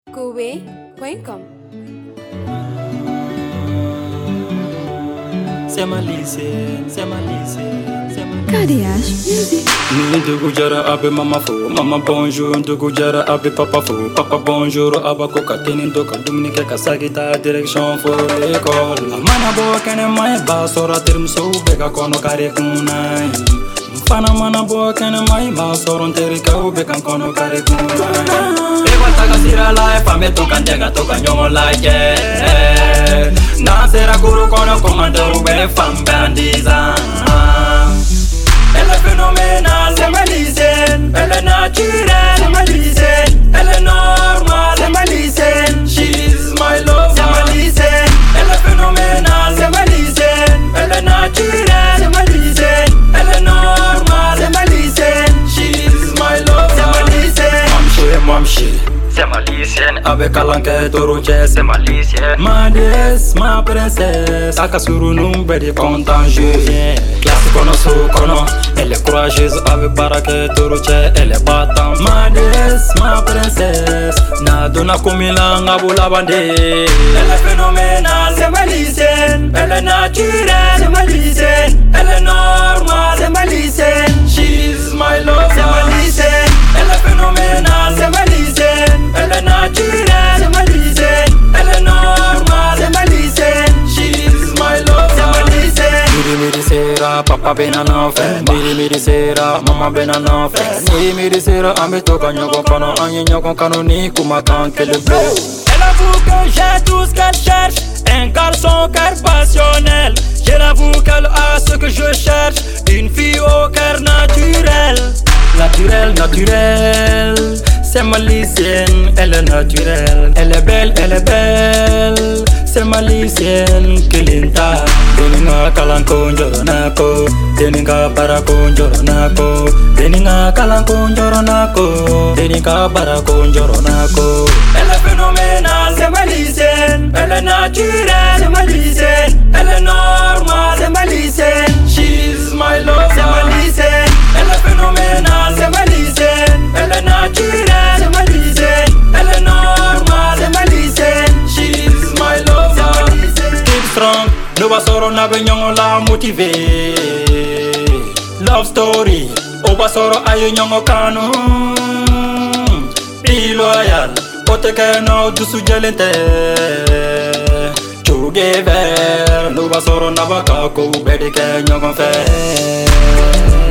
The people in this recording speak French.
Kowe.com. C'est ma lycée, c'est ma lycée, c'est ma KDH Music. Ni dugu jara abe mama fo, mama bonjour. Dugu jara abe papa fo, papa bonjour. Aba koka teni doka dumuni ke kasagita direction for l'école. Amana bo kene mai ba sora term so bega kono kare kunai. Mfana mana bo kene mai ba soron teri ka bega kono kare kunai. Ego taga sira life ame toka ndega toka nyongo like. Na sera guru kono komanda ube fam bandiza. Elle est phénoménale, c'est ma lycéenne. Elle est naturelle, c'est ma lycéenne. Elle est normale, c'est ma lycéenne. She's my love, c'est ma lycéenne. Elle est phénoménale, c'est ma lycéenne. Elle est naturelle, c'est ma lycéenne. Elle est normale, c'est ma lycéenne. She's my love, c'est ma lycéenne. Mamchi, c'est ma lycéenne. Avec Alanke Toroche, c'est ma lycéenne. Ma déesse, ma princesse. Akasuru numbe de contagieux. Classe kono so kono. Elle est courageuse avec Barake Toroche. Elle est battante. Ma déesse, ma princesse. Na dona komila ngabula bande. Elle est phénoménale, c'est ma lycéenne. Elle est naturelle, c'est ma lycéenne. Elle est normale, c'est ma lycéenne. She's my love, c'est ma lycéenne. Elle est phénoménale, c'est ma lycéenne. Elle est naturelle, c'est ma lycéenne. Elle est normale, c'est ma lycéenne. She's my love, c'est ma lycéenne. Miri sera, papa benana fe. Miri sera, mama benana fe. Miri sera, ambe toka nyoko kano. Anye nyoko kano ni kumakan que le bleu. Elle avoue que j'ai tout ce qu'elle cherche. Un garçon cœur passionnel. Je l'avoue qu'elle a ce que je cherche. Une fille au cœur naturel. Naturel, naturel. C'est ma lycéenne, elle est naturelle. Elle est belle, elle est belle. C'est ma lycéenne, Kilinta. Deninga kalanko njoronako. Deninga barako njoronako. Deninga kalanko njoronako. Deninga barako njoronako. Elle est phénoménale, c'est ma lycéenne. Elle est naturelle, c'est ma lycéenne. Elle est normale, c'est ma lycéenne. She's my love, c'est ma lycéenne. Elle est phénoménale, c'est ma lycéenne. Elle est naturelle, c'est ma lycéenne. Elle est normale, c'est ma lycéenne. She's my love, c'est ma lycéenne. Keep strong, no basoro na benyongo la motivé. Love story, o basoro ayo nyongo kanu. Be loyal, oteke no dusu jelente. Together, no basoro na baka ko bedike nyongo fe.